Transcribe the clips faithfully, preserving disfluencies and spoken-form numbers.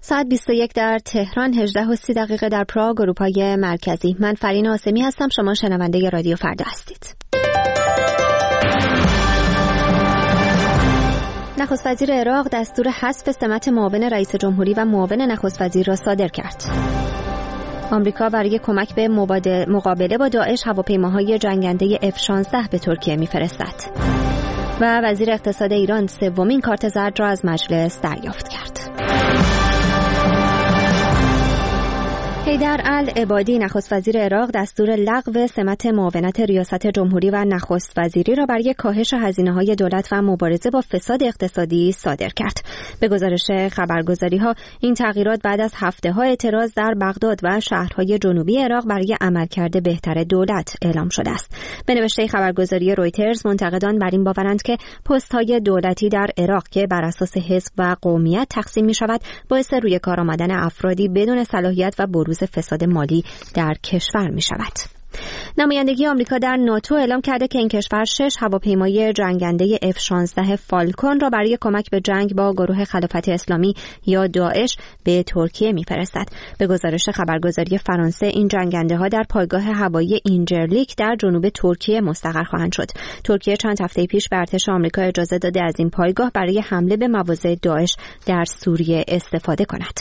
ساعت بیست و یک در تهران، هجده و سی دقیقه در پراگ، اروپای مرکزی. من فرین آسمی هستم، شما شنونده رادیو فردا هستید. نخست وزیر عراق دستور حذف سمت معاون رئیس جمهوری و معاون نخست وزیر را صادر کرد. آمریکا برای کمک به مقابله با داعش هواپیماهای جنگنده اف شانزده به ترکیه می‌فرستد. و وزیر اقتصاد ایران سومین کارت زرد را از مجلس دریافت کرد. حیدر العبادی نخست وزیر عراق دستور لغو سمت معاونت ریاست جمهوری و نخست وزیری را برای کاهش هزینه‌های دولت و مبارزه با فساد اقتصادی صادر کرد. به گزارش خبرگزاری‌ها این تغییرات بعد از هفته‌ها اعتراض در بغداد و شهرهای جنوبی عراق برای عملکرد بهتر دولت اعلام شده است. به نوشته خبرگزاری رویترز، منتقدان بر این باورند که پست‌های دولتی در عراق که بر اساس حزب و قومیت تقسیم می‌شود، باعث روی کار آمدن افرادی بدون صلاحیت و بروز فساد مالی در کشور می شود. نمایندگی آمریکا در ناتو اعلام کرده که این کشور شش هواپیمای جنگنده اف شانزده فالکون را برای کمک به جنگ با گروه خلافت اسلامی یا داعش به ترکیه می‌فرستد. به گزارش خبرگزاری فرانسه، این جنگنده ها در پایگاه هوایی اینجرلیک در جنوب ترکیه مستقر خواهند شد. ترکیه چند هفته پیش به ارتش آمریکا اجازه داده از این پایگاه برای حمله به مواضع داعش در سوریه استفاده کند.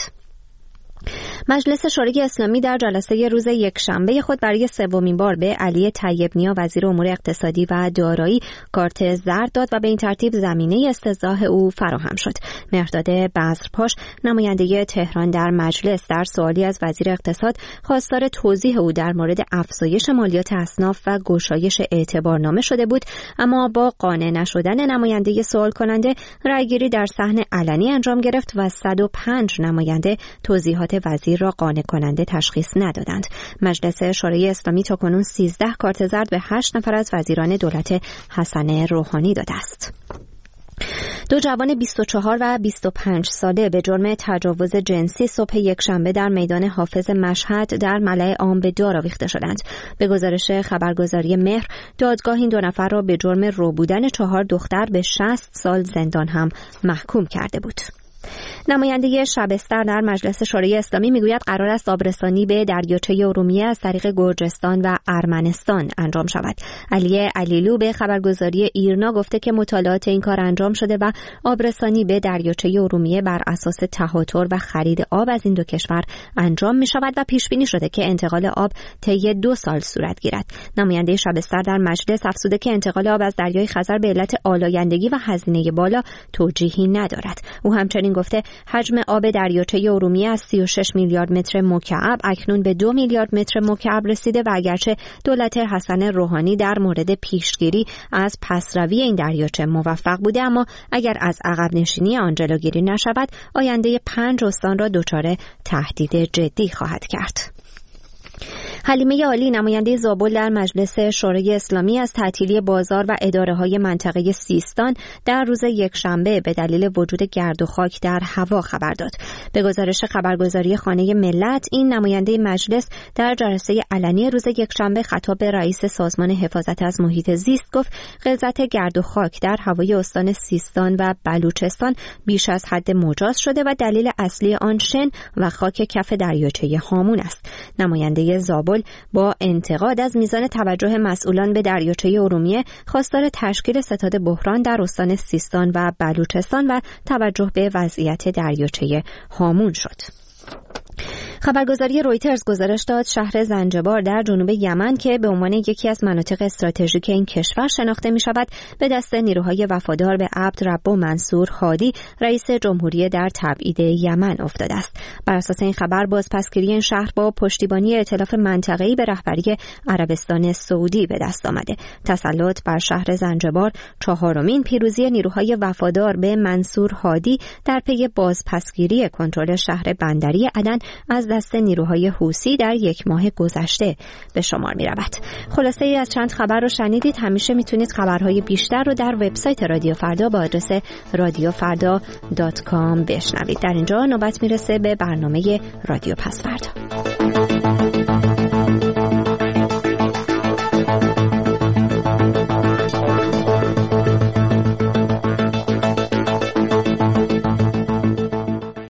مجلس شورای اسلامی در جلسه روز یکشنبه خود برای سومین بار به علی طیب نیا وزیر امور اقتصادی و دارایی کارت زرد داد و به این ترتیب زمینه استضاح او فراهم شد. مهرداد بذرپاش، نماینده تهران در مجلس، در سوالی از وزیر اقتصاد خواستار توضیح او در مورد افزایش مالیات اصناف و گشایش اعتبارنامه شده بود، اما با قانع نشدن نماینده سوال کننده رأیگیری در صحن علنی انجام گرفت و صد و پنج نماینده توضیحات وزیر را قانع کننده تشخیص ندادند. مجلس شورای اسلامی تاکنون سیزده کارت زرد به هشت نفر از وزیران دولت حسن روحانی داده است. دو جوان بیست و چهار و بیست و پنج ساله به جرم تجاوز جنسی صبح یکشنبه در میدان حافظ مشهد در ملأ عام به دار آویخته شدند. به گزارش خبرگزاری مهر، دادگاه این دو نفر را به جرم رو بودن چهار دختر به شصت سال زندان هم محکوم کرده بود. نماینده شبستر در مجلس شورای اسلامی میگوید قرار است آبرسانی به دریاچه ارومیه از طریق گرجستان و ارمنستان انجام شود. علی علیلو به خبرگزاری ایرنا گفته که مطالعات این کار انجام شده و آبرسانی به دریاچه ارومیه بر اساس تهاتر و خرید آب از این دو کشور انجام می شود و پیش بینی شده که انتقال آب طی دو سال صورت گیرد. نماینده شبستر در مجلس افزوده که انتقال آب از دریای خزر به علت آلایندگی و هزینه بالا توجیهی ندارد. او همچنین گفته حجم آب دریاچه ارومیه از سی و شش میلیارد متر مکعب اکنون به دو میلیارد متر مکعب رسیده و اگرچه دولت حسن روحانی در مورد پیشگیری از پسروی این دریاچه موفق بوده، اما اگر از عقب نشینی آن جلوگیری نشود آینده پنج استان را دچار تهدید جدی خواهد کرد. حلیمه عالی، نماینده زابل در مجلس شورای اسلامی، از تعطیلی بازار و اداره‌های منطقه سیستان در روز یکشنبه به دلیل وجود گرد و خاک در هوا خبر داد. به گزارش خبرگزاری خانه ملت، این نماینده مجلس در جلسه علنی روز یکشنبه خطاب به رئیس سازمان حفاظت از محیط زیست گفت غلظت گرد و خاک در هوای استان سیستان و بلوچستان بیش از حد مجاز شده و دلیل اصلی آن شن و خاک کف دریاچه هامون است. نماینده زابل با انتقاد از میزان توجه مسئولان به دریاچه ارومیه خواستار تشکیل ستاد بحران در استان سیستان و بلوچستان و توجه به وضعیت دریاچه هامون شد. خبرگزاری رویترز گزارش داد شهر زنجبار در جنوب یمن که به عنوان یکی از مناطق استراتژیک این کشور شناخته می شود به دست نیروهای وفادار به عبد ربو منصور هادی رئیس جمهوری در تبعید یمن افتاده است. بر اساس این خبر بازپسگیری این شهر با پشتیبانی ائتلاف منطقه‌ای به رهبری عربستان سعودی به دست آمده. تسلط بر شهر زنجبار چهارمین پیروزی نیروهای وفادار به منصور هادی در پی بازپسگیری کنترل شهر بندری عدن از دست نیروهای حوثی در یک ماه گذشته به شمار می رود. خلاصه ای از چند خبر رو شنیدید. همیشه میتونید خبرهای بیشتر رو در وبسایت رادیو فردا با آدرس رادیو فردا دات کام بشنوید. در اینجا نوبت میرسه به برنامه رادیو پس فردا.